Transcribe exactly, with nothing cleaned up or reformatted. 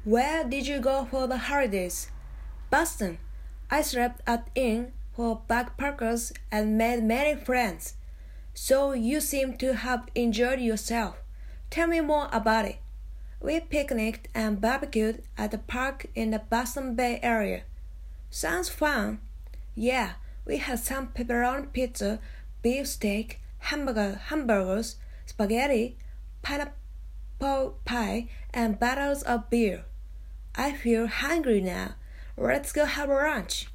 Where did you go for the holidays? Boston. I slept at inn for backpackers and made many friends. So you seem to have enjoyed yourself. Tell me more about it. We picnicked and barbecued at the park in the Boston Bay area. Sounds fun. Yeah, we had some pepperoni pizza, beef steak, hamburger, hamburgers, spaghetti, pineapple pie, and bottles of beer. I feel hungry now. Let's go have lunch.